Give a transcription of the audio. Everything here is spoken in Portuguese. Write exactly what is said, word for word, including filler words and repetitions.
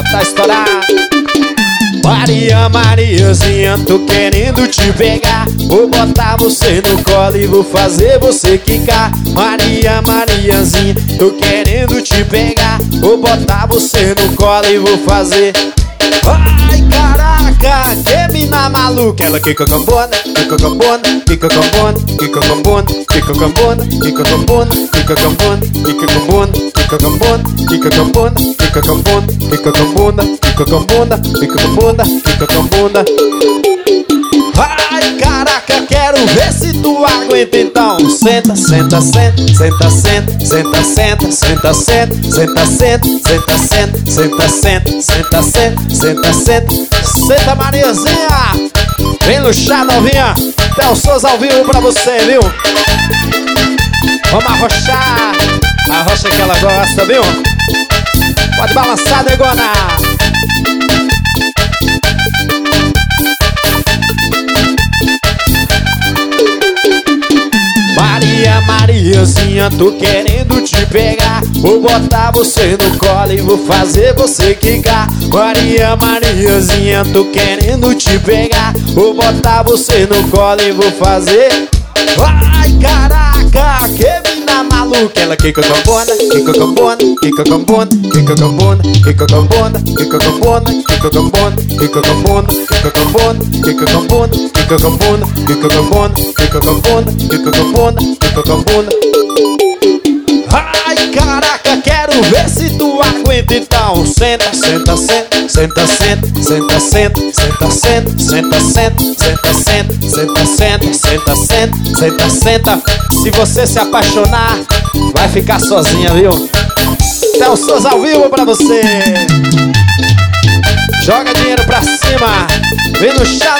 tá estourado. Maria, Mariazinha, tô querendo te pegar. Vou botar você no colo e vou fazer você quicar. Maria, Mariazinha, tô querendo te pegar. Vou botar você no colo e vou fazer. Ai, caraca, que mina maluca. Ela quica com bunda, quica com bunda, quica com bunda, quica com bunda, quica com bunda, quica com bunda, quica com bunda, quica com bunda, quica com bunda, quica com bunda, quica com bunda, quica com bunda, quica com bunda, quica com bunda, quica com bunda. Ai, caraca, quero ver se tu aguenta então. Senta, senta, senta, senta, senta, senta, senta, senta, senta, senta, senta, senta, senta, senta, senta, senta, senta, senta, senta, senta, Mariazinha. Vem no chá, novinha. Theo Souza ao vivo pra você, viu? Vamos arrochar. Arrocha que ela gosta, viu? Pode balançar, negona. Maria, Mariazinha, tô querendo te pegar. Vou botar você no colo e vou fazer você quicar. Maria, Mariazinha, tô querendo te pegar. Vou botar você no colo e vou fazer. Ai, caraca, que mina maluca. Ela quica com bunda, quica com bunda, quica com bunda, quica com bunda, quica com bunda, quica com bunda, quica com bunda, quica com bunda, quica com bunda, quica com bunda, quica com bunda, quica com bunda, quica com bunda, quica com bunda, quica com bunda. Ai, caraca, quero ver se tu aguenta então. Senta, senta, senta, senta, senta, senta, senta, senta, senta, senta, senta, senta, senta, senta, senta, senta, senta, senta. Se você se apaixonar, vai ficar sozinha, viu? Theo Souza ao vivo pra você. Joga dinheiro pra cima. Vem no chá,